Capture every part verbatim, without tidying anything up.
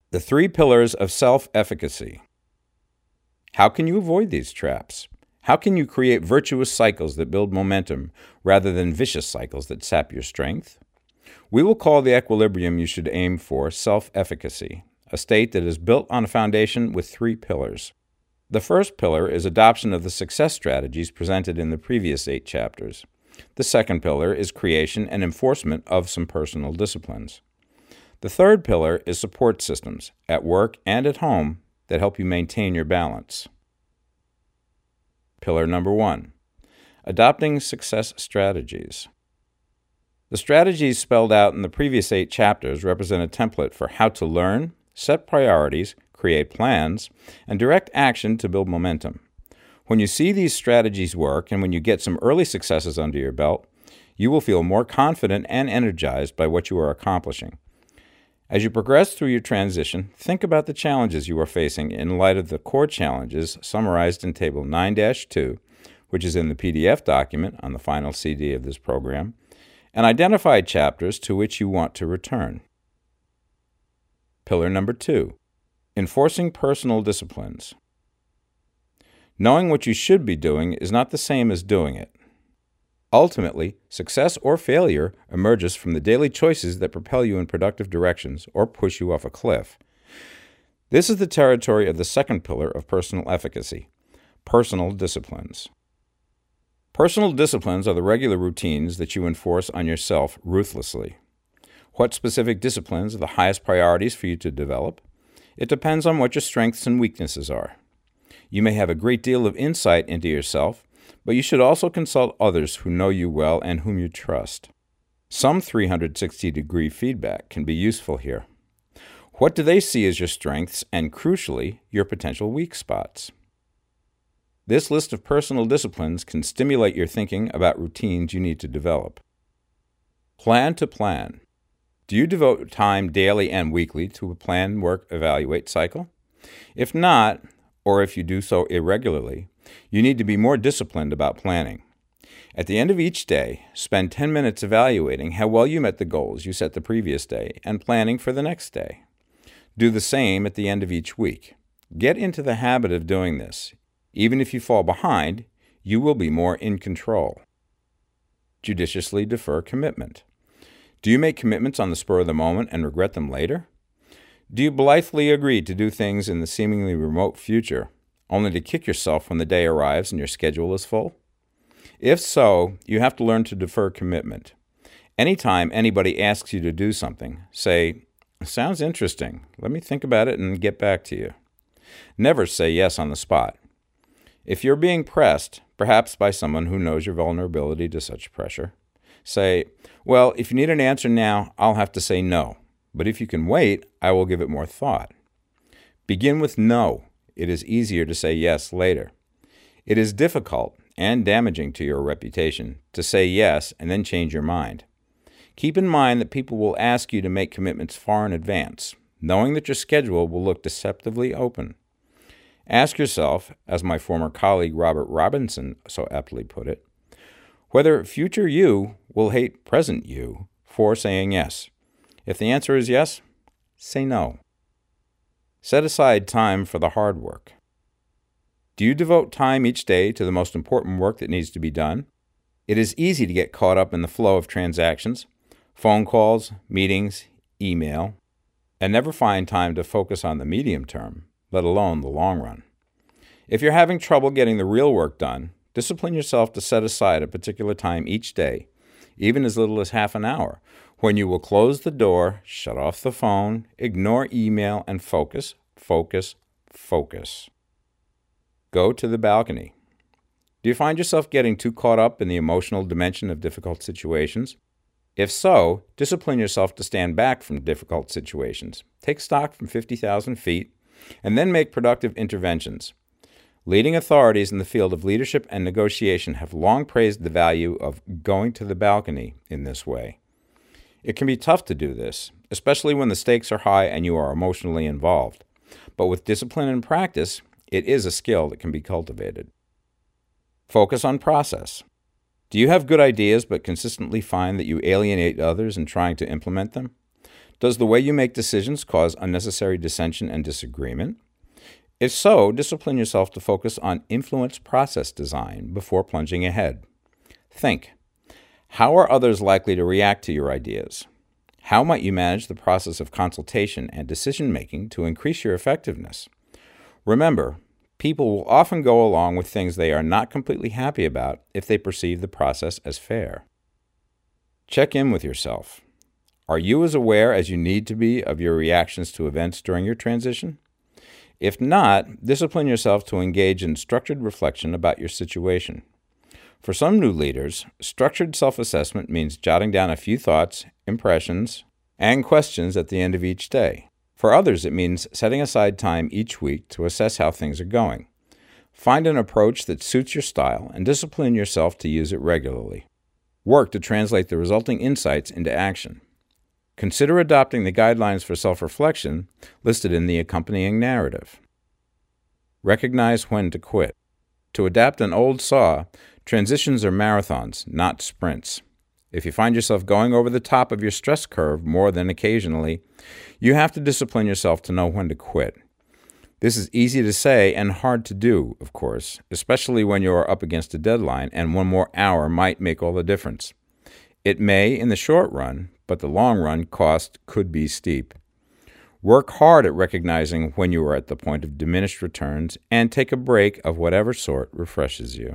The three pillars of self-efficacy. How can you avoid these traps? How can you create virtuous cycles that build momentum rather than vicious cycles that sap your strength? We will call the equilibrium you should aim for self-efficacy, a state that is built on a foundation with three pillars. The first pillar is adoption of the success strategies presented in the previous eight chapters. The second pillar is creation and enforcement of some personal disciplines. The third pillar is support systems, at work and at home, that help you maintain your balance. Pillar number one, adopting success strategies. The strategies spelled out in the previous eight chapters represent a template for how to learn, set priorities, create plans, and direct action to build momentum. When you see these strategies work and when you get some early successes under your belt, you will feel more confident and energized by what you are accomplishing. As you progress through your transition, think about the challenges you are facing in light of the core challenges summarized in Table nine dash two, which is in the P D F document on the final C D of this program, and identify chapters to which you want to return. Pillar number two, enforcing personal disciplines. Knowing what you should be doing is not the same as doing it. Ultimately, success or failure emerges from the daily choices that propel you in productive directions or push you off a cliff. This is the territory of the second pillar of personal efficacy, personal disciplines. Personal disciplines are the regular routines that you enforce on yourself ruthlessly. What specific disciplines are the highest priorities for you to develop? It depends on what your strengths and weaknesses are. You may have a great deal of insight into yourself, but you should also consult others who know you well and whom you trust. Some three hundred sixty degree feedback can be useful here. What do they see as your strengths and, crucially, your potential weak spots? This list of personal disciplines can stimulate your thinking about routines you need to develop. Plan to plan. Do you devote time daily and weekly to a plan, work, evaluate cycle? If not, or if you do so irregularly, you need to be more disciplined about planning. At the end of each day, spend ten minutes evaluating how well you met the goals you set the previous day and planning for the next day. Do the same at the end of each week. Get into the habit of doing this. Even if you fall behind, you will be more in control. Judiciously defer commitment. Do you make commitments on the spur of the moment and regret them later? Do you blithely agree to do things in the seemingly remote future, only to kick yourself when the day arrives and your schedule is full? If so, you have to learn to defer commitment. Anytime anybody asks you to do something, say, "Sounds interesting. Let me think about it and get back to you." Never say yes on the spot. If you're being pressed, perhaps by someone who knows your vulnerability to such pressure, say, "Well, if you need an answer now, I'll have to say no. But if you can wait, I will give it more thought." Begin with no. It is easier to say yes later. It is difficult and damaging to your reputation to say yes and then change your mind. Keep in mind that people will ask you to make commitments far in advance, knowing that your schedule will look deceptively open. Ask yourself, as my former colleague Robert Robinson so aptly put it, whether future you will hate present you for saying yes. If the answer is yes, say no. Set aside time for the hard work. Do you devote time each day to the most important work that needs to be done? It is easy to get caught up in the flow of transactions, phone calls, meetings, email, and never find time to focus on the medium term, let alone the long run. If you're having trouble getting the real work done, discipline yourself to set aside a particular time each day, even as little as half an hour, when you will close the door, shut off the phone, ignore email, and focus, focus, focus. Go to the balcony. Do you find yourself getting too caught up in the emotional dimension of difficult situations? If so, discipline yourself to stand back from difficult situations. Take stock from fifty thousand feet, and then make productive interventions. Leading authorities in the field of leadership and negotiation have long praised the value of going to the balcony in this way. It can be tough to do this, especially when the stakes are high and you are emotionally involved. But with discipline and practice, it is a skill that can be cultivated. Focus on process. Do you have good ideas but consistently find that you alienate others in trying to implement them? Does the way you make decisions cause unnecessary dissension and disagreement? If so, discipline yourself to focus on influence process design before plunging ahead. Think, how are others likely to react to your ideas? How might you manage the process of consultation and decision-making to increase your effectiveness? Remember, people will often go along with things they are not completely happy about if they perceive the process as fair. Check in with yourself. Are you as aware as you need to be of your reactions to events during your transition? If not, discipline yourself to engage in structured reflection about your situation. For some new leaders, structured self-assessment means jotting down a few thoughts, impressions, and questions at the end of each day. For others, it means setting aside time each week to assess how things are going. Find an approach that suits your style and discipline yourself to use it regularly. Work to translate the resulting insights into action. Consider adopting the guidelines for self-reflection listed in the accompanying narrative. Recognize when to quit. To adapt an old saw, transitions are marathons, not sprints. If you find yourself going over the top of your stress curve more than occasionally, you have to discipline yourself to know when to quit. This is easy to say and hard to do, of course, especially when you are up against a deadline and one more hour might make all the difference. It may in the short run, but the long run cost could be steep. Work hard at recognizing when you are at the point of diminished returns and take a break of whatever sort refreshes you.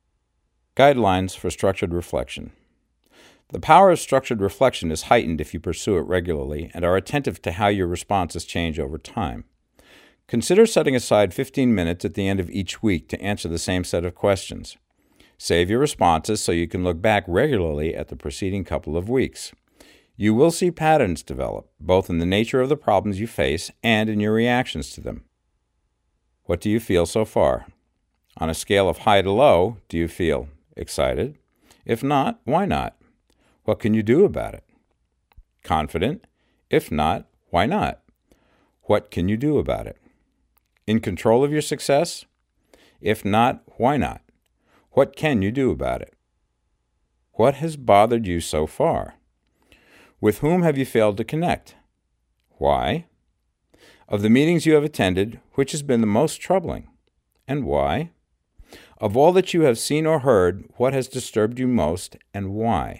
Guidelines for structured reflection. The power of structured reflection is heightened if you pursue it regularly and are attentive to how your responses change over time. Consider setting aside fifteen minutes at the end of each week to answer the same set of questions. Save your responses so you can look back regularly at the preceding couple of weeks. You will see patterns develop, both in the nature of the problems you face and in your reactions to them. What do you feel so far? On a scale of high to low, do you feel excited? If not, why not? What can you do about it? Confident? If not, why not? What can you do about it? In control of your success? If not, why not? What can you do about it? What has bothered you so far? With whom have you failed to connect? Why? Of the meetings you have attended, which has been the most troubling? And why? Of all that you have seen or heard, what has disturbed you most and why?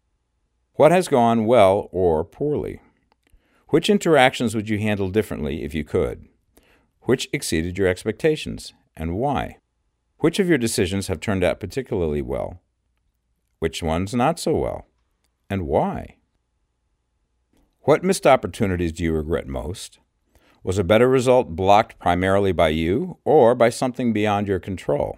What has gone well or poorly? Which interactions would you handle differently if you could? Which exceeded your expectations and why? Which of your decisions have turned out particularly well? Which ones not so well? And why? What missed opportunities do you regret most? Was a better result blocked primarily by you or by something beyond your control?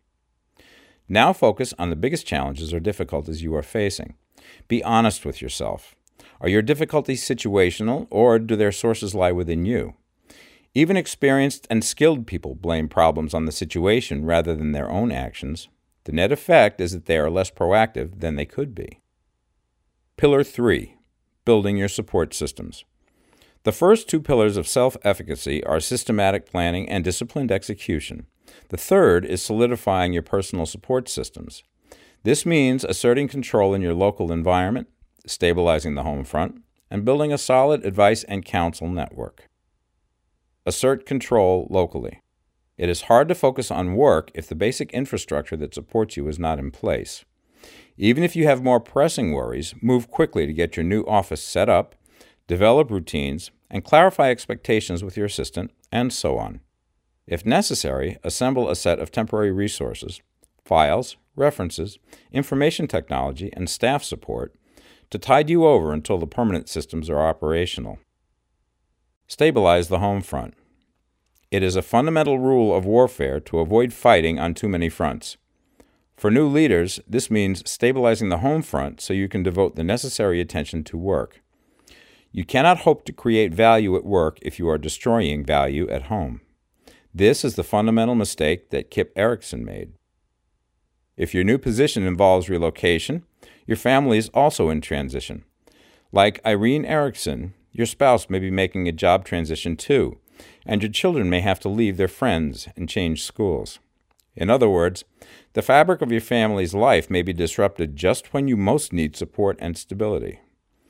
Now focus on the biggest challenges or difficulties you are facing. Be honest with yourself. Are your difficulties situational or do their sources lie within you? Even experienced and skilled people blame problems on the situation rather than their own actions. The net effect is that they are less proactive than they could be. Pillar three. Building your support systems. The first two pillars of self-efficacy are systematic planning and disciplined execution. The third is solidifying your personal support systems. This means asserting control in your local environment, stabilizing the home front, and building a solid advice and counsel network. Assert control locally. It is hard to focus on work if the basic infrastructure that supports you is not in place. Even if you have more pressing worries, move quickly to get your new office set up, develop routines, and clarify expectations with your assistant, and so on. If necessary, assemble a set of temporary resources, files, references, information technology, and staff support to tide you over until the permanent systems are operational. Stabilize the home front. It is a fundamental rule of warfare to avoid fighting on too many fronts. For new leaders, this means stabilizing the home front so you can devote the necessary attention to work. You cannot hope to create value at work if you are destroying value at home. This is the fundamental mistake that Kip Erickson made. If your new position involves relocation, your family is also in transition. Like Irene Erickson, your spouse may be making a job transition too, and your children may have to leave their friends and change schools. In other words, the fabric of your family's life may be disrupted just when you most need support and stability.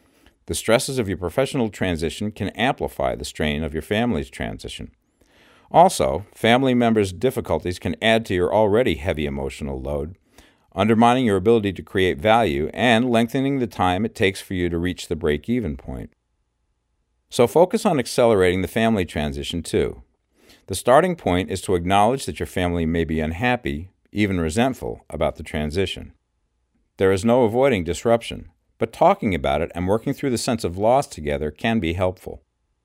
The stresses of your professional transition can amplify the strain of your family's transition. Also, family members' difficulties can add to your already heavy emotional load, undermining your ability to create value and lengthening the time it takes for you to reach the break-even point. So focus on accelerating the family transition too. The starting point is to acknowledge that your family may be unhappy, even resentful, about the transition. There is no avoiding disruption, but talking about it and working through the sense of loss together can be helpful.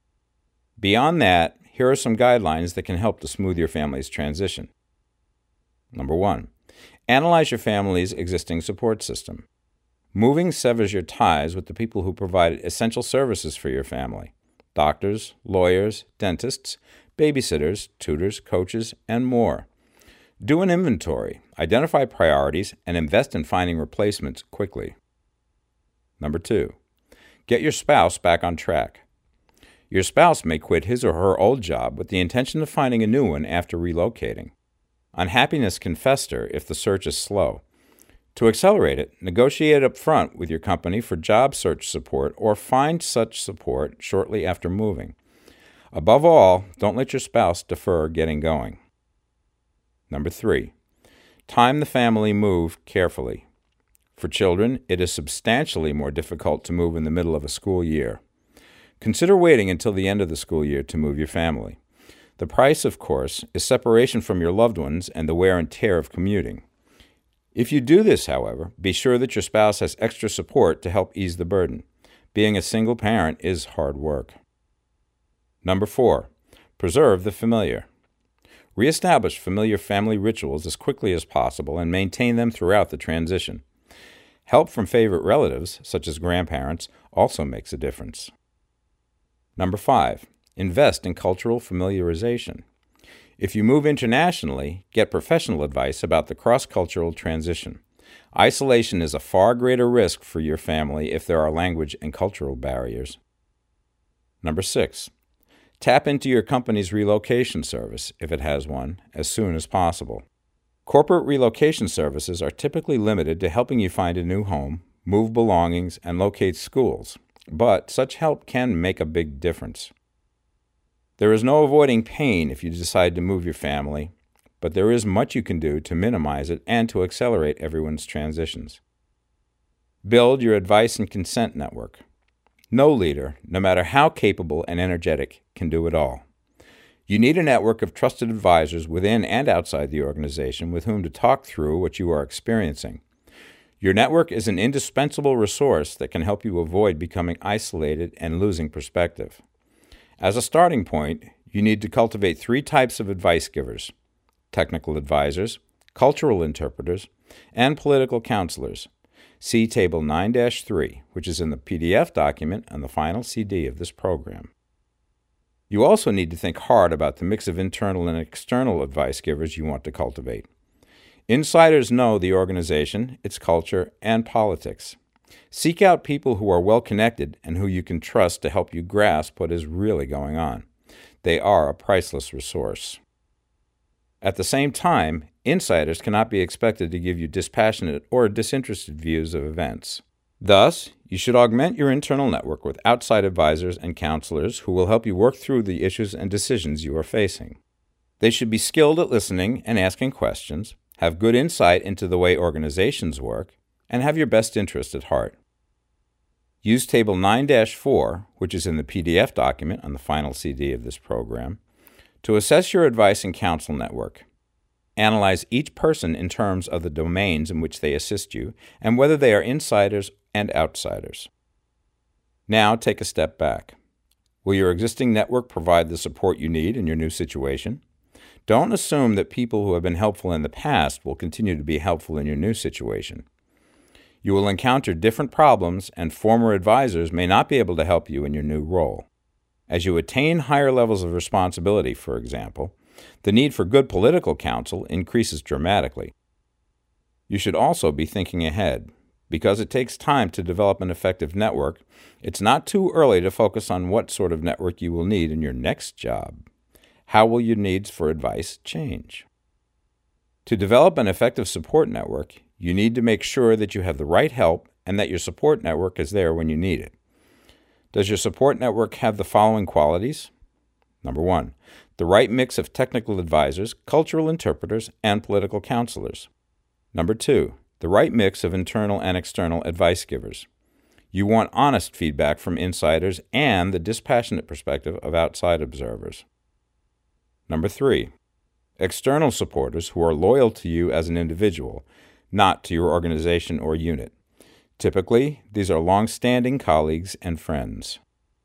Beyond that, here are some guidelines that can help to smooth your family's transition. Number one, analyze your family's existing support system. Moving severs your ties with the people who provide essential services for your family: doctors, lawyers, dentists, babysitters, tutors, coaches, and more. Do an inventory, identify priorities, and invest in finding replacements quickly. Number two, get your spouse back on track. Your spouse may quit his or her old job with the intention of finding a new one after relocating. Unhappiness can fester if the search is slow. To accelerate it, negotiate up front with your company for job search support or find such support shortly after moving. Above all, don't let your spouse defer getting going. Number three, time the family move carefully. For children, it is substantially more difficult to move in the middle of a school year. Consider waiting until the end of the school year to move your family. The price, of course, is separation from your loved ones and the wear and tear of commuting. If you do this, however, be sure that your spouse has extra support to help ease the burden. Being a single parent is hard work. Number four, preserve the familiar. Reestablish familiar family rituals as quickly as possible and maintain them throughout the transition. Help from favorite relatives, such as grandparents, also makes a difference. Number five, invest in cultural familiarization. If you move internationally, get professional advice about the cross-cultural transition. Isolation is a far greater risk for your family if there are language and cultural barriers. Number six, tap into your company's relocation service, if it has one, as soon as possible. Corporate relocation services are typically limited to helping you find a new home, move belongings, and locate schools, but such help can make a big difference. There is no avoiding pain if you decide to move your family, but there is much you can do to minimize it and to accelerate everyone's transitions. Build your advice and consent network. No leader, no matter how capable and energetic, can do it all. You need a network of trusted advisors within and outside the organization with whom to talk through what you are experiencing. Your network is an indispensable resource that can help you avoid becoming isolated and losing perspective. As a starting point, you need to cultivate three types of advice givers: technical advisors, cultural interpreters, and political counselors. See Table nine dash three, which is in the P D F document on the final C D of this program. You also need to think hard about the mix of internal and external advice givers you want to cultivate. Insiders know the organization, its culture, and politics. Seek out people who are well-connected and who you can trust to help you grasp what is really going on. They are a priceless resource. At the same time, insiders cannot be expected to give you dispassionate or disinterested views of events. Thus, you should augment your internal network with outside advisors and counselors who will help you work through the issues and decisions you are facing. They should be skilled at listening and asking questions, have good insight into the way organizations work, and have your best interest at heart. Use Table nine dash four, which is in the P D F document on the final C D of this program, to assess your advice and counsel network. Analyze each person in terms of the domains in which they assist you and whether they are insiders and outsiders. Now take a step back. Will your existing network provide the support you need in your new situation? Don't assume that people who have been helpful in the past will continue to be helpful in your new situation. You will encounter different problems, and former advisors may not be able to help you in your new role. As you attain higher levels of responsibility, for example, the need for good political counsel increases dramatically. You should also be thinking ahead. Because it takes time to develop an effective network, it's not too early to focus on what sort of network you will need in your next job. How will your needs for advice change? To develop an effective support network, you need to make sure that you have the right help and that your support network is there when you need it. Does your support network have the following qualities? Number one, the right mix of technical advisors, cultural interpreters, and political counselors. Number two, the right mix of internal and external advice givers. You want honest feedback from insiders and the dispassionate perspective of outside observers. Number three, external supporters who are loyal to you as an individual, not to your organization or unit. Typically, these are long-standing colleagues and friends.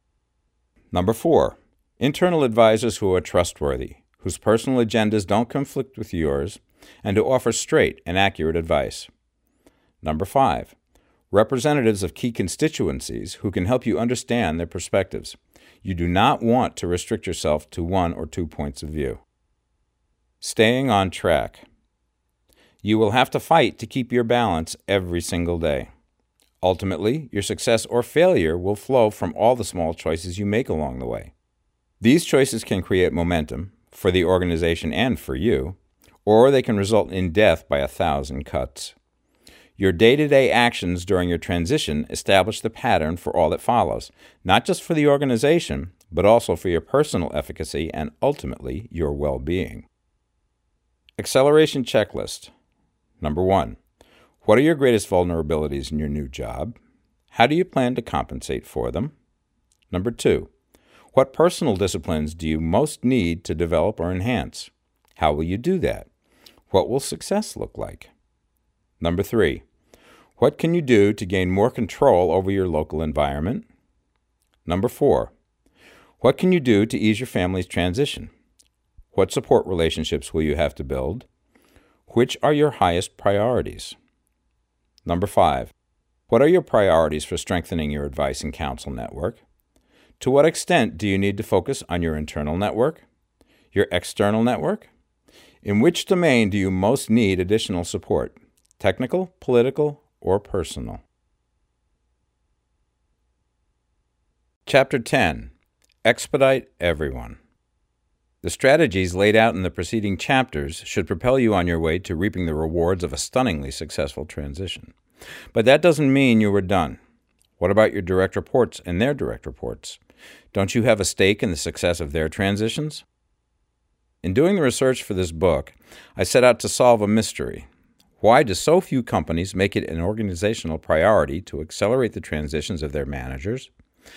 Number four, internal advisors who are trustworthy, whose personal agendas don't conflict with yours, and who offer straight and accurate advice. Number five, representatives of key constituencies who can help you understand their perspectives. You do not want to restrict yourself to one or two points of view. Staying on track. You will have to fight to keep your balance every single day. Ultimately, your success or failure will flow from all the small choices you make along the way. These choices can create momentum for the organization and for you, or they can result in death by a thousand cuts. Your day-to-day actions during your transition establish the pattern for all that follows, not just for the organization, but also for your personal efficacy and ultimately your well-being. Acceleration checklist. Number one, what are your greatest vulnerabilities in your new job? How do you plan to compensate for them? Number two, what personal disciplines do you most need to develop or enhance? How will you do that? What will success look like? Number three, what can you do to gain more control over your local environment? Number four, what can you do to ease your family's transition? What support relationships will you have to build? Which are your highest priorities? Number five, what are your priorities for strengthening your advice and counsel network? To what extent do you need to focus on your internal network? Your external network? In which domain do you most need additional support? Technical, political, or personal? Chapter ten. Expedite Everyone. The strategies laid out in the preceding chapters should propel you on your way to reaping the rewards of a stunningly successful transition. But that doesn't mean you were done. What about your direct reports and their direct reports? Don't you have a stake in the success of their transitions? In doing the research for this book, I set out to solve a mystery. Why do so few companies make it an organizational priority to accelerate the transitions of their managers?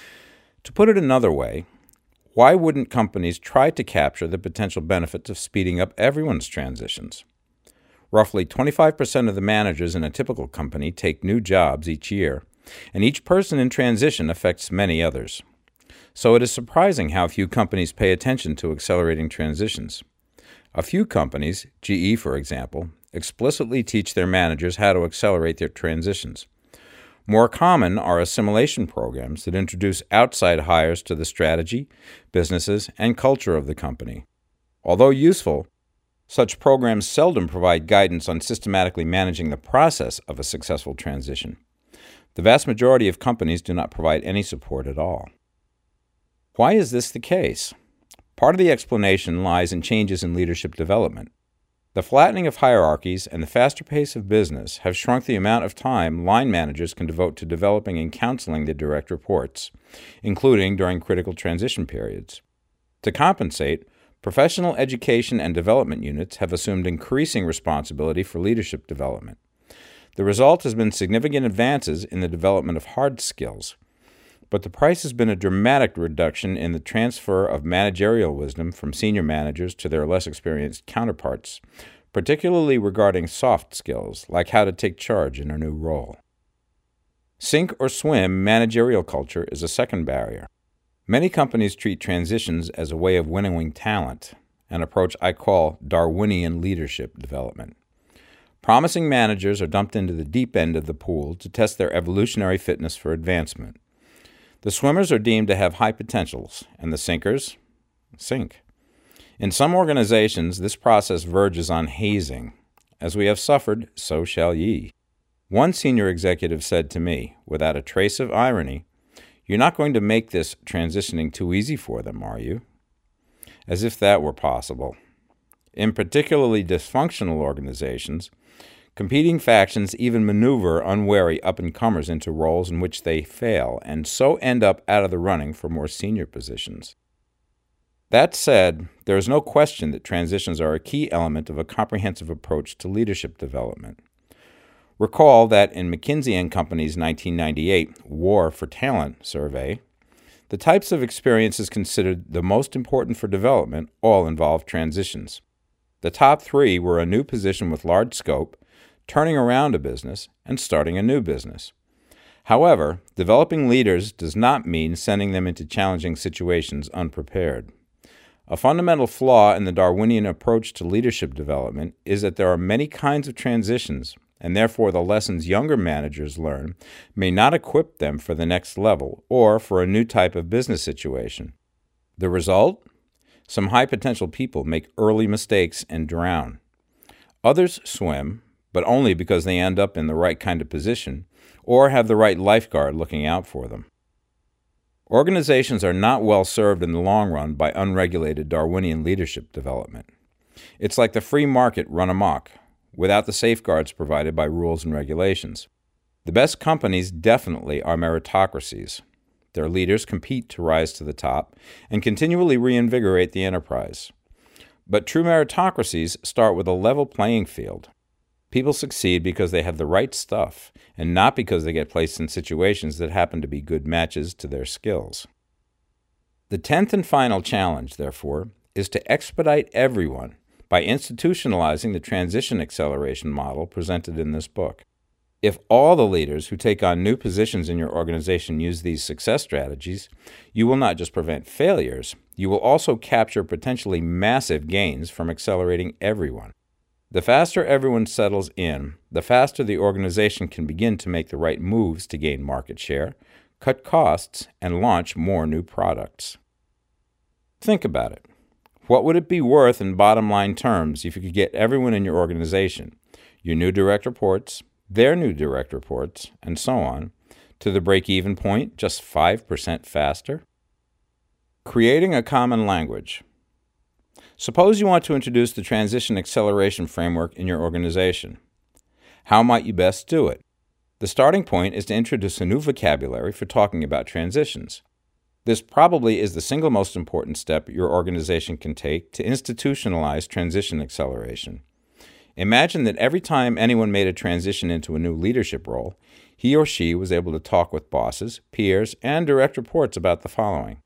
To put it another way, why wouldn't companies try to capture the potential benefits of speeding up everyone's transitions? Roughly twenty-five percent of the managers in a typical company take new jobs each year, and each person in transition affects many others. So it is surprising how few companies pay attention to accelerating transitions. A few companies, G E for example, explicitly teach their managers how to accelerate their transitions. More common are assimilation programs that introduce outside hires to the strategy, businesses, and culture of the company. Although useful, such programs seldom provide guidance on systematically managing the process of a successful transition. The vast majority of companies do not provide any support at all. Why is this the case? Part of the explanation lies in changes in leadership development. The flattening of hierarchies and the faster pace of business have shrunk the amount of time line managers can devote to developing and counseling their direct reports, including during critical transition periods. To compensate, professional education and development units have assumed increasing responsibility for leadership development. The result has been significant advances in the development of hard skills, but the price has been a dramatic reduction in the transfer of managerial wisdom from senior managers to their less experienced counterparts, particularly regarding soft skills, like how to take charge in a new role. Sink or swim managerial culture is a second barrier. Many companies treat transitions as a way of winnowing talent, an approach I call Darwinian leadership development. Promising managers are dumped into the deep end of the pool to test their evolutionary fitness for advancement. The swimmers are deemed to have high potentials, and the sinkers sink. In some organizations, this process verges on hazing. As we have suffered, so shall ye. One senior executive said to me, without a trace of irony, "You're not going to make this transitioning too easy for them, are you?" As if that were possible. In particularly dysfunctional organizations, Competing factions even maneuver unwary up-and-comers into roles in which they fail, and so end up out of the running for more senior positions. That said, there is no question that transitions are a key element of a comprehensive approach to leadership development. Recall that in McKinsey and Company's nineteen ninety-eight War for Talent survey, the types of experiences considered the most important for development all involved transitions. The top three were a new position with large scope, turning around a business, and starting a new business. However, developing leaders does not mean sending them into challenging situations unprepared. A fundamental flaw in the Darwinian approach to leadership development is that there are many kinds of transitions, and therefore the lessons younger managers learn may not equip them for the next level or for a new type of business situation. The result? Some high-potential people make early mistakes and drown. Others swim, but only because they end up in the right kind of position or have the right lifeguard looking out for them. Organizations are not well served in the long run by unregulated Darwinian leadership development. It's like the free market run amok, without the safeguards provided by rules and regulations. The best companies definitely are meritocracies. Their leaders compete to rise to the top and continually reinvigorate the enterprise. But true meritocracies start with a level playing field. People succeed because they have the right stuff, and not because they get placed in situations that happen to be good matches to their skills. The tenth and final challenge, therefore, is to expedite everyone by institutionalizing the transition acceleration model presented in this book. If all the leaders who take on new positions in your organization use these success strategies, you will not just prevent failures, you will also capture potentially massive gains from accelerating everyone. The faster everyone settles in, the faster the organization can begin to make the right moves to gain market share, cut costs, and launch more new products. Think about it. What would it be worth in bottom-line terms if you could get everyone in your organization, your new direct reports, their new direct reports, and so on, to the break-even point just five percent faster? Creating a common language. Suppose you want to introduce the transition acceleration framework in your organization. How might you best do it? The starting point is to introduce a new vocabulary for talking about transitions. This probably is the single most important step your organization can take to institutionalize transition acceleration. Imagine that every time anyone made a transition into a new leadership role, he or she was able to talk with bosses, peers, and direct reports about the following.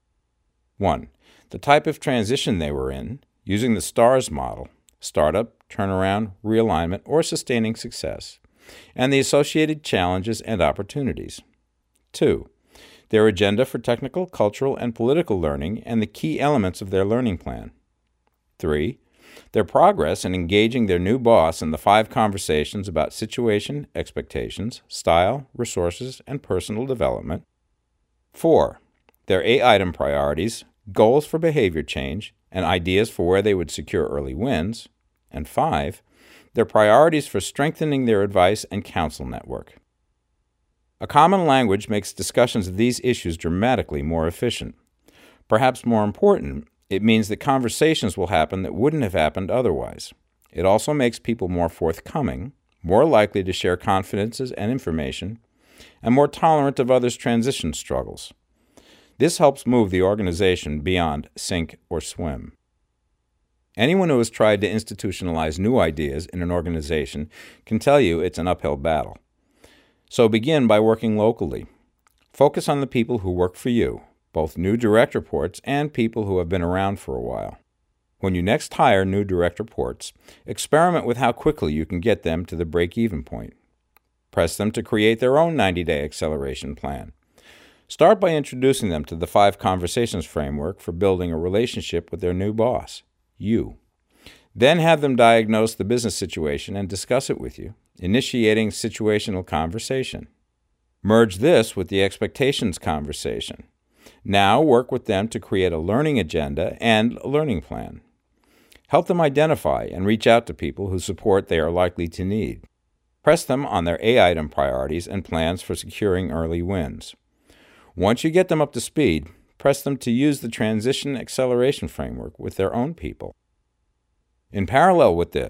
one. The type of transition they were in, using the STARS model, startup, turnaround, realignment, or sustaining success, and the associated challenges and opportunities. two. Their agenda for technical, cultural, and political learning and the key elements of their learning plan. three. Their progress in engaging their new boss in the five conversations about situation, expectations, style, resources, and personal development. four. Their eight-item priorities, goals for behavior change, and ideas for where they would secure early wins. And five, their priorities for strengthening their advice and counsel network. A common language makes discussions of these issues dramatically more efficient. Perhaps more important, it means that conversations will happen that wouldn't have happened otherwise. It also makes people more forthcoming, more likely to share confidences and information, and more tolerant of others' transition struggles. This helps move the organization beyond sink or swim. Anyone who has tried to institutionalize new ideas in an organization can tell you it's an uphill battle. So begin by working locally. Focus on the people who work for you, both new direct reports and people who have been around for a while. When you next hire new direct reports, experiment with how quickly you can get them to the break-even point. Press them to create their own ninety-day acceleration plan. Start by introducing them to the Five Conversations framework for building a relationship with their new boss, you. Then have them diagnose the business situation and discuss it with you, initiating situational conversation. Merge this with the expectations conversation. Now work with them to create a learning agenda and a learning plan. Help them identify and reach out to people whose support they are likely to need. Press them on their eight-item priorities and plans for securing early wins. Once you get them up to speed, press them to use the transition acceleration framework with their own people. In parallel with this,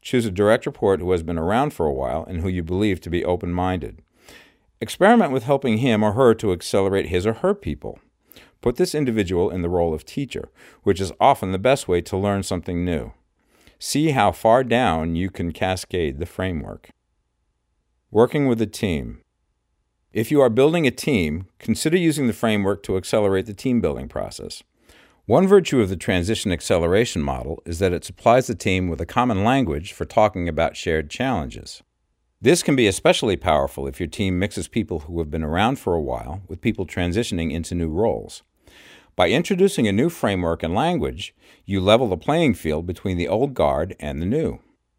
Choose a direct report who has been around for a while and who you believe to be open-minded. Experiment with helping him or her to accelerate his or her people. Put this individual in the role of teacher, which is often the best way to learn something new. See how far down you can cascade the framework. Working with a team. If you are building a team, consider using the framework to accelerate the team-building process. One virtue of the transition acceleration model is that it supplies the team with a common language for talking about shared challenges. This can be especially powerful if your team mixes people who have been around for a while with people transitioning into new roles. By introducing a new framework and language, you level the playing field between the old guard and the new.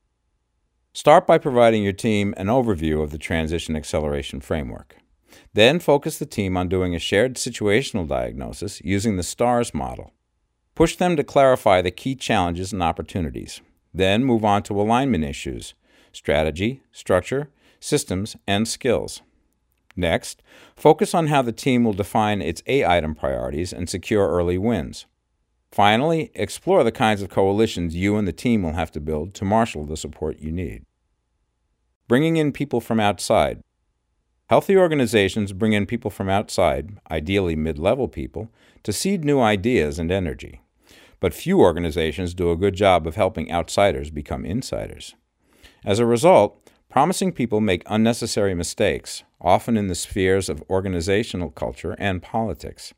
Start by providing your team an overview of the transition acceleration framework. Then focus the team on doing a shared situational diagnosis using the STARS model. Push them to clarify the key challenges and opportunities. Then move on to alignment issues: strategy, structure, systems, and skills. Next, focus on how the team will define its A-item priorities and secure early wins. Finally, explore the kinds of coalitions you and the team will have to build to marshal the support you need. Bringing in people from outside. Healthy organizations bring in people from outside, ideally mid-level people, to seed new ideas and energy. But few organizations do a good job of helping outsiders become insiders. As a result, promising people make unnecessary mistakes, often in the spheres of organizational culture and politics.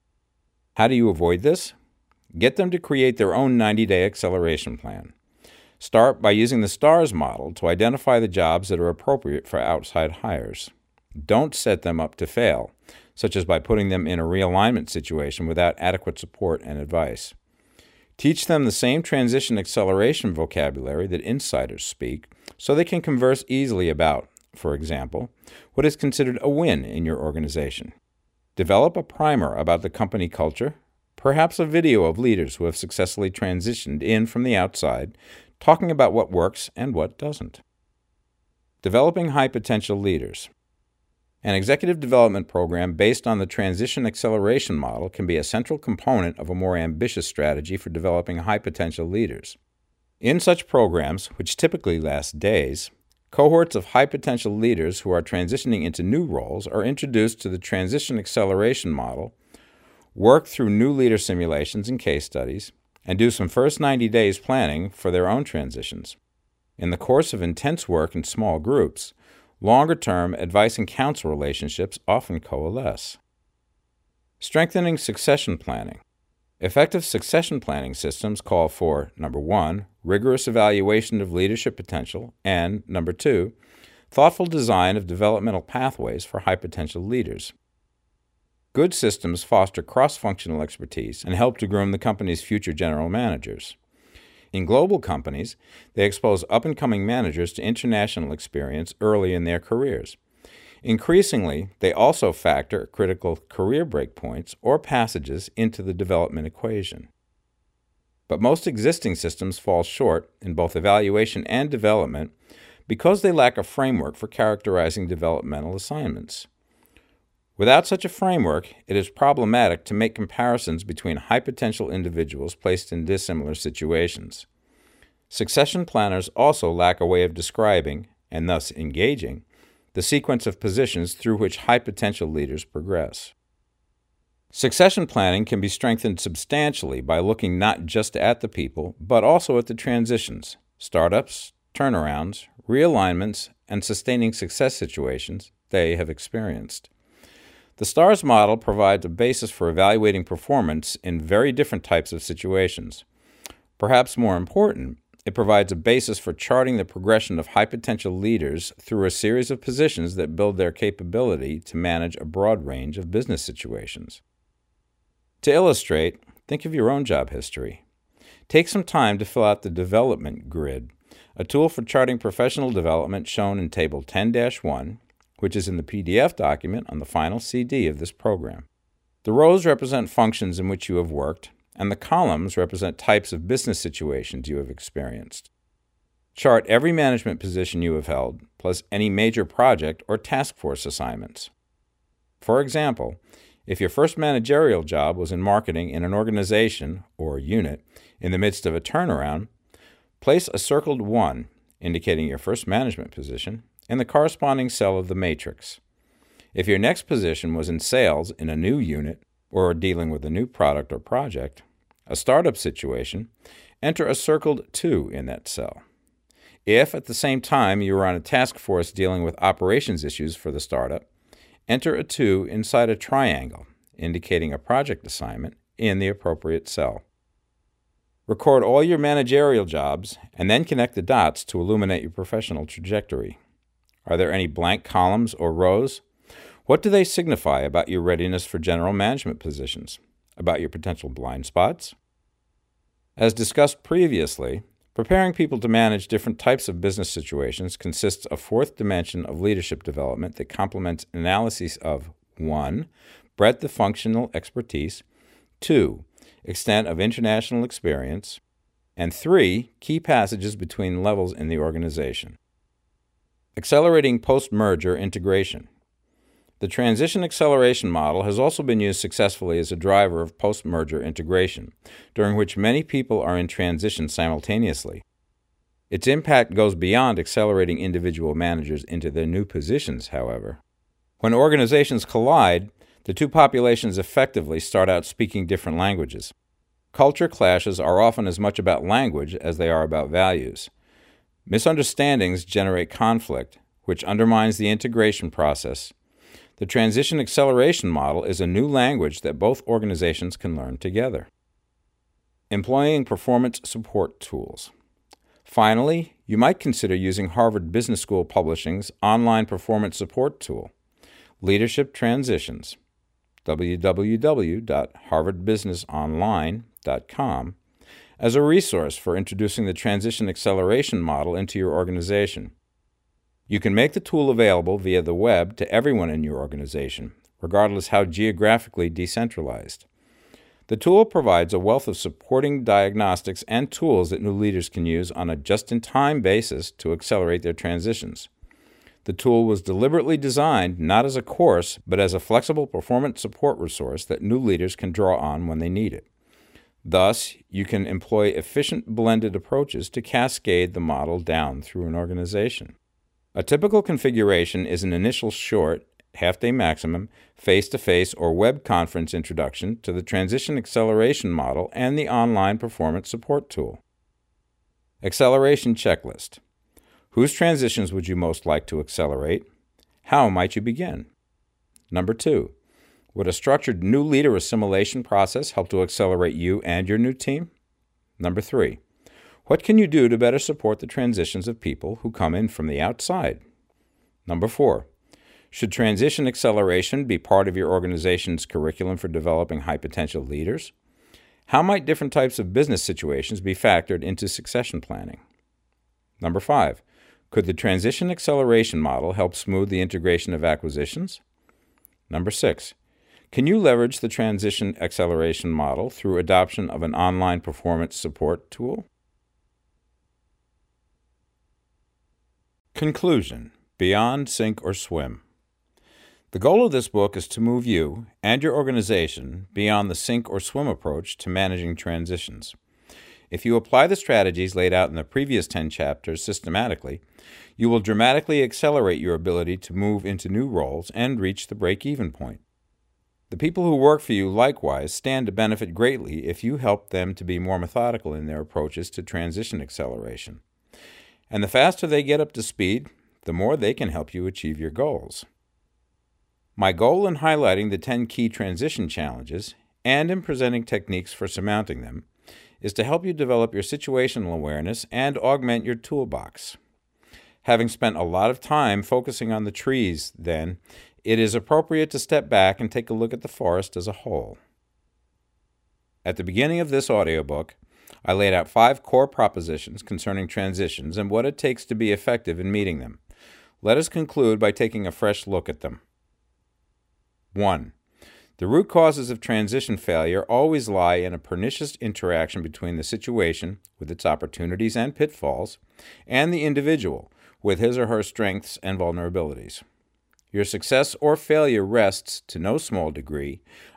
How do you avoid this? Get them to create their own ninety-day acceleration plan. Start by using the STARS model to identify the jobs that are appropriate for outside hires. Don't set them up to fail, such as by putting them in a realignment situation without adequate support and advice. Teach them the same transition acceleration vocabulary that insiders speak, so they can converse easily about, for example, what is considered a win in your organization. Develop a primer about the company culture, perhaps a video of leaders who have successfully transitioned in from the outside, talking about what works and what doesn't. Developing high-potential leaders. An executive development program based on the transition acceleration model can be a central component of a more ambitious strategy for developing high-potential leaders. In such programs, which typically last days, cohorts of high-potential leaders who are transitioning into new roles are introduced to the transition acceleration model, work through new leader simulations and case studies, and do some first ninety days planning for their own transitions. In the course of intense work in small groups, longer-term advice and counsel relationships often coalesce. Strengthening succession planning. Effective succession planning systems call for, number one, rigorous evaluation of leadership potential, and, number two, thoughtful design of developmental pathways for high-potential leaders. Good systems foster cross-functional expertise and help to groom the company's future general managers. In global companies, they expose up-and-coming managers to international experience early in their careers. Increasingly, they also factor critical career breakpoints or passages into the development equation. But most existing systems fall short in both evaluation and development because they lack a framework for characterizing developmental assignments. Without such a framework, it is problematic to make comparisons between high-potential individuals placed in dissimilar situations. Succession planners also lack a way of describing, and thus engaging, the sequence of positions through which high-potential leaders progress. Succession planning can be strengthened substantially by looking not just at the people, but also at the transitions, startups, turnarounds, realignments, and sustaining success situations they have experienced. The STARS model provides a basis for evaluating performance in very different types of situations. Perhaps more important, it provides a basis for charting the progression of high-potential leaders through a series of positions that build their capability to manage a broad range of business situations. To illustrate, think of your own job history. Take some time to fill out the development grid, a tool for charting professional development shown in Table ten dash one, which is in the P D F document on the final C D of this program. The rows represent functions in which you have worked, and the columns represent types of business situations you have experienced. Chart every management position you have held, plus any major project or task force assignments. For example, if your first managerial job was in marketing in an organization or unit in the midst of a turnaround, place a circled one indicating your first management position, in the corresponding cell of the matrix. If your next position was in sales in a new unit or dealing with a new product or project, a startup situation, enter a circled two in that cell. If at the same time you were on a task force dealing with operations issues for the startup, enter a two inside a triangle, indicating a project assignment in the appropriate cell. Record all your managerial jobs and then connect the dots to illuminate your professional trajectory. Are there any blank columns or rows? What do they signify about your readiness for general management positions? About your potential blind spots? As discussed previously, preparing people to manage different types of business situations consists of a fourth dimension of leadership development that complements analyses of one. Breadth of functional expertise, two. Extent of international experience, and three. Key passages between levels in the organization. Accelerating post-merger integration. The transition acceleration model has also been used successfully as a driver of post-merger integration, during which many people are in transition simultaneously. Its impact goes beyond accelerating individual managers into their new positions, however. When organizations collide, the two populations effectively start out speaking different languages. Culture clashes are often as much about language as they are about values. Misunderstandings generate conflict, which undermines the integration process. The transition acceleration model is a new language that both organizations can learn together. Employing performance support tools. Finally, you might consider using Harvard Business School Publishing's online performance support tool, Leadership Transitions, w w w dot harvard business online dot com, as a resource for introducing the transition acceleration model into your organization. You can make the tool available via the web to everyone in your organization, regardless how geographically decentralized. The tool provides a wealth of supporting diagnostics and tools that new leaders can use on a just-in-time basis to accelerate their transitions. The tool was deliberately designed not as a course, but as a flexible performance support resource that new leaders can draw on when they need it. Thus, you can employ efficient blended approaches to cascade the model down through an organization. A typical configuration is an initial short, half-day maximum, face-to-face or web conference introduction to the transition acceleration model and the online performance support tool. Acceleration checklist. Whose transitions would you most like to accelerate? How might you begin? Number two, would a structured new leader assimilation process help to accelerate you and your new team? Number three, what can you do to better support the transitions of people who come in from the outside? Number four, should transition acceleration be part of your organization's curriculum for developing high-potential leaders? How might different types of business situations be factored into succession planning? Number five, could the transition acceleration model help smooth the integration of acquisitions? Number six, can you leverage the transition acceleration model through adoption of an online performance support tool? Conclusion: Beyond Sink or Swim. The goal of this book is to move you and your organization beyond the sink or swim approach to managing transitions. If you apply the strategies laid out in the previous ten chapters systematically, you will dramatically accelerate your ability to move into new roles and reach the break-even point. The people who work for you likewise stand to benefit greatly if you help them to be more methodical in their approaches to transition acceleration. And the faster they get up to speed, the more they can help you achieve your goals. My goal in highlighting the ten key transition challenges and in presenting techniques for surmounting them is to help you develop your situational awareness and augment your toolbox. Having spent a lot of time focusing on the trees, then, it is appropriate to step back and take a look at the forest as a whole. At the beginning of this audiobook, I laid out five core propositions concerning transitions and what it takes to be effective in meeting them. Let us conclude by taking a fresh look at them. One, the root causes of transition failure always lie in a pernicious interaction between the situation, with its opportunities and pitfalls, and the individual, with his or her strengths and vulnerabilities. Your success or failure rests, to no small degree,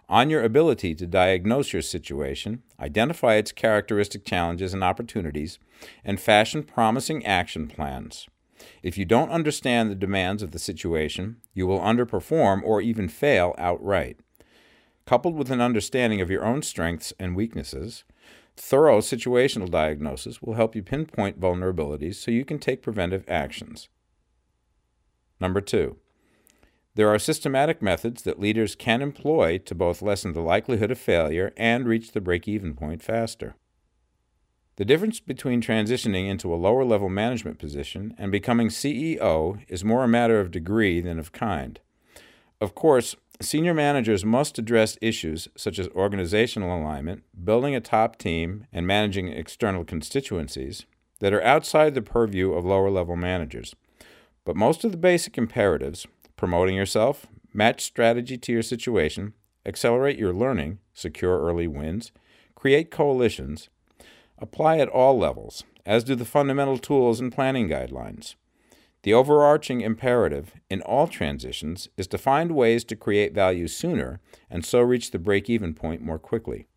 on your ability to diagnose your situation, identify its characteristic challenges and opportunities, and fashion promising action plans. If you don't understand the demands of the situation, you will underperform or even fail outright. Coupled with an understanding of your own strengths and weaknesses, thorough situational diagnosis will help you pinpoint vulnerabilities so you can take preventive actions. Number two, there are systematic methods that leaders can employ to both lessen the likelihood of failure and reach the break-even point faster. The difference between transitioning into a lower-level management position and becoming C E O is more a matter of degree than of kind. Of course, senior managers must address issues such as organizational alignment, building a top team, and managing external constituencies that are outside the purview of lower-level managers. But most of the basic imperatives, promoting yourself, match strategy to your situation, accelerate your learning, secure early wins, create coalitions, apply at all levels, as do the fundamental tools and planning guidelines. The overarching imperative in all transitions is to find ways to create value sooner and so reach the break-even point more quickly.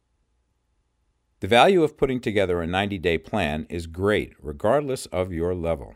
The value of putting together a ninety-day plan is great regardless of your level.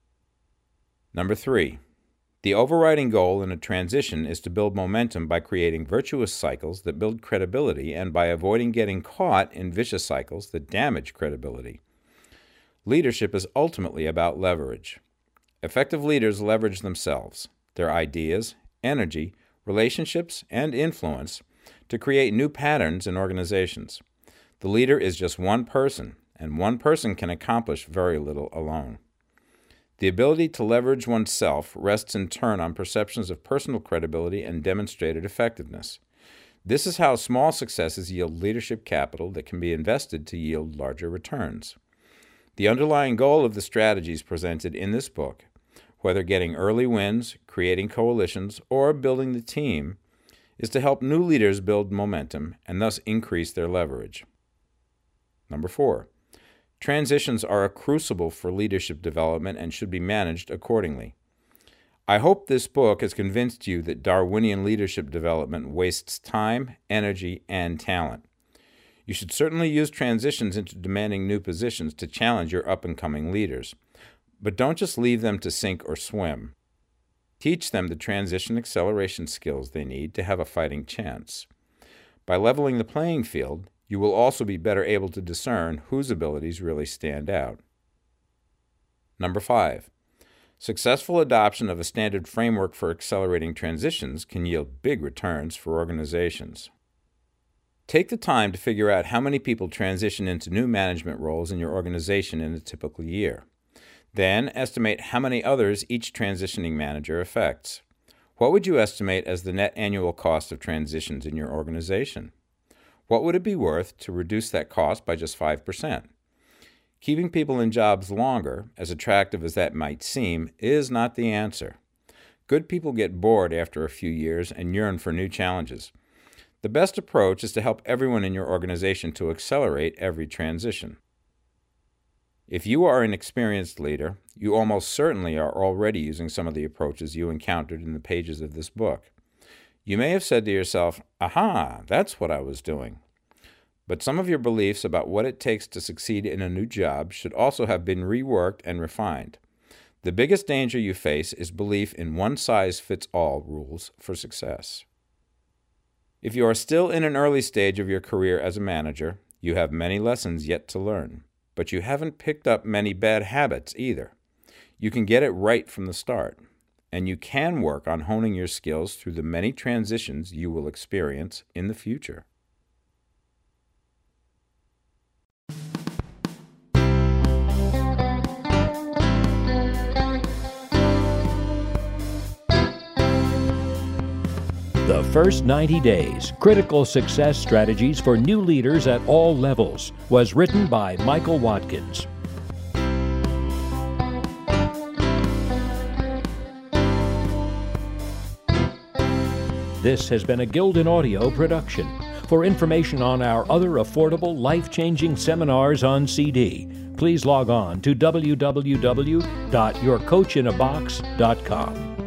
Number three, the overriding goal in a transition is to build momentum by creating virtuous cycles that build credibility and by avoiding getting caught in vicious cycles that damage credibility. Leadership is ultimately about leverage. Effective leaders leverage themselves, their ideas, energy, relationships, and influence to create new patterns in organizations. The leader is just one person, and one person can accomplish very little alone. The ability to leverage oneself rests in turn on perceptions of personal credibility and demonstrated effectiveness. This is how small successes yield leadership capital that can be invested to yield larger returns. The underlying goal of the strategies presented in this book, whether getting early wins, creating coalitions, or building the team, is to help new leaders build momentum and thus increase their leverage. Number four, transitions are a crucible for leadership development and should be managed accordingly. I hope this book has convinced you that Darwinian leadership development wastes time, energy, and talent. You should certainly use transitions into demanding new positions to challenge your up-and-coming leaders. But don't just leave them to sink or swim. Teach them the transition acceleration skills they need to have a fighting chance. By leveling the playing field, you will also be better able to discern whose abilities really stand out. Number five, successful adoption of a standard framework for accelerating transitions can yield big returns for organizations. Take the time to figure out how many people transition into new management roles in your organization in a typical year. Then estimate how many others each transitioning manager affects. What would you estimate as the net annual cost of transitions in your organization? What would it be worth to reduce that cost by just five percent? Keeping people in jobs longer, as attractive as that might seem, is not the answer. Good people get bored after a few years and yearn for new challenges. The best approach is to help everyone in your organization to accelerate every transition. If you are an experienced leader, you almost certainly are already using some of the approaches you encountered in the pages of this book. You may have said to yourself, aha, that's what I was doing. But some of your beliefs about what it takes to succeed in a new job should also have been reworked and refined. The biggest danger you face is belief in one-size-fits-all rules for success. If you are still in an early stage of your career as a manager, you have many lessons yet to learn. But you haven't picked up many bad habits either. You can get it right from the start, and you can work on honing your skills through the many transitions you will experience in the future. The First ninety Days, Critical Success Strategies for New Leaders at All Levels, was written by Michael Watkins. This has been a Gildan Audio production. For information on our other affordable, life-changing seminars on C D, please log on to w w w dot your coach in a box dot com.